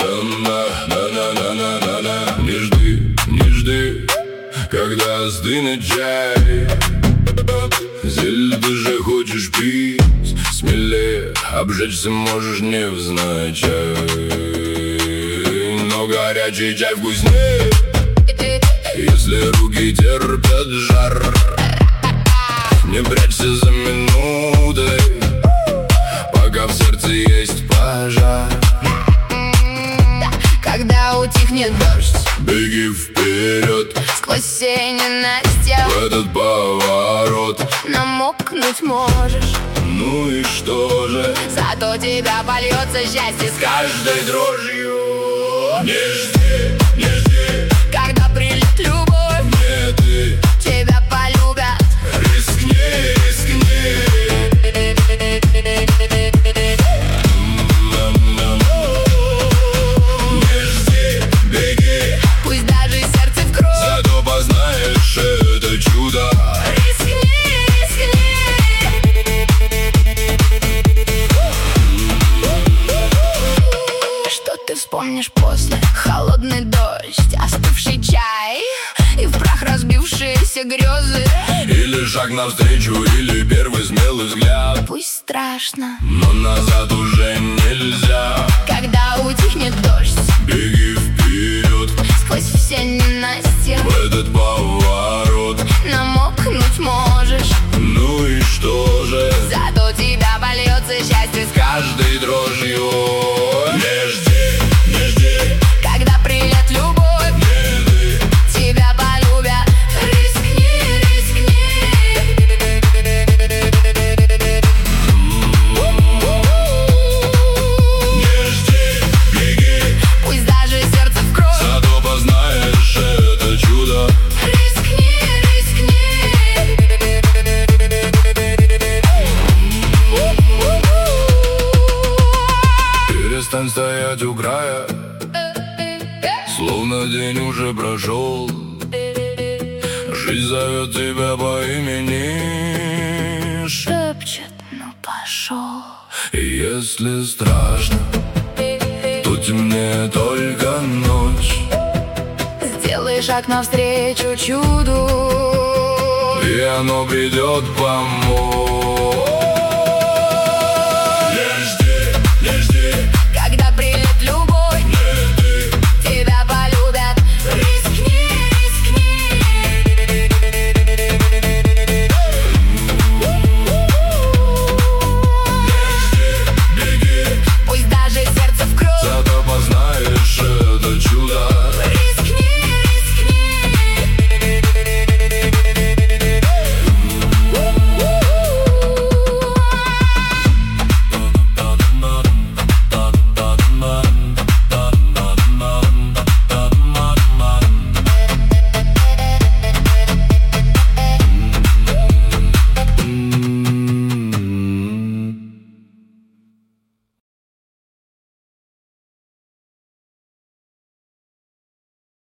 Не жди, не жди, когда остынет чай. Зель, ты же хочешь пить, смелее, обжечься можешь невзначай. Но горячий чай вкуснее, если руки терпят жар. Не прячься за минутой, пока в сердце есть пожар. Когда утихнет дождь, беги вперед сквозь все ненастья, в этот поворот. намокнуть можешь, Ну и что же? зато тебя польется счастье С каждой дрожью. Не жди, не жди, когда прилет любовь, не ты. тебя полюбят. Рискни, рискни. Не жди, беги, Пусть даже сердце в кровь, зато познаешь это чудо. рискни, рискни. Что ты вспомнишь после? Холодный дождь, остывший чай и в прах разбившиеся грезы. Или шаг навстречу, или первый смелый взгляд. Пусть страшно, Но назад уже нельзя. когда утихнет дождь, Беги вперед сквозь все ненастья, в этот поворот. намокнуть можешь, Ну и что же? зато тебя польется счастье С каждой дрожью. Не жди, не жди, когда придет любовь, не ты. тебя полюбят. Рискни, рискни. Не жди, беги, Пусть даже сердце в кровь, зато познаешь это чудо. рискни, рискни. Перестань стоять у края, словно день уже прошел. Жизнь зовет тебя по имени, Шепчет, ну пошел. и если страшно, то темнее только ночь. Сделай шаг навстречу чуду, И оно придет помочь.